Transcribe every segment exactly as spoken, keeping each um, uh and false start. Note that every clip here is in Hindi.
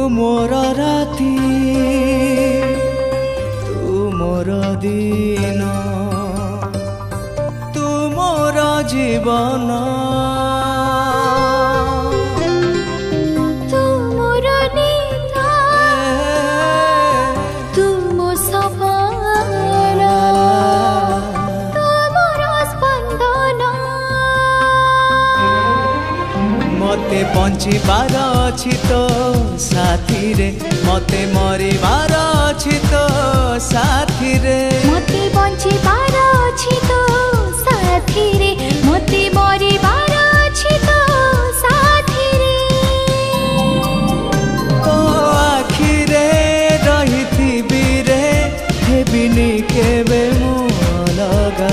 मोर राती तू मोर दिन तू मोर जीवन तू मोर नेता तू मो सपना तू मोर स्पंदन मते बंचिबार अछि तो साथी रे मते मरिबार अछि तो साथी रे मते बंचिबार अछि तो साथी रे मते मरिबार अछि तो साथी रे तो आखिरे रहिथिबि रे हेबिनी केबे मु अलगा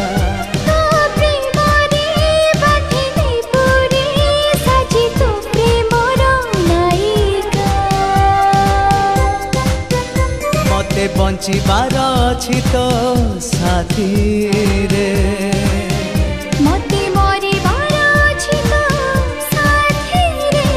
बंचिबार अछि तो साथी रे मते मरिबार अछि तो साथी रे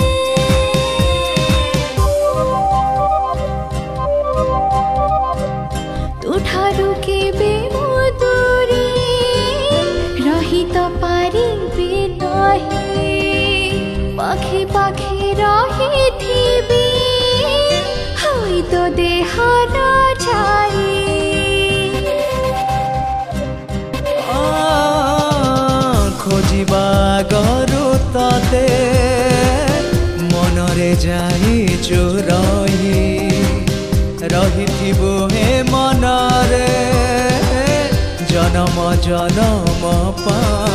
तू ठारू केबे मो दूरी रही तो पारिबे नाही पाखे पाखे रहिथिबी होई तो देहर खोजिबा गरु तते मनरे जाइछु रही रहिथिबु हे मनरे जनम जनम पा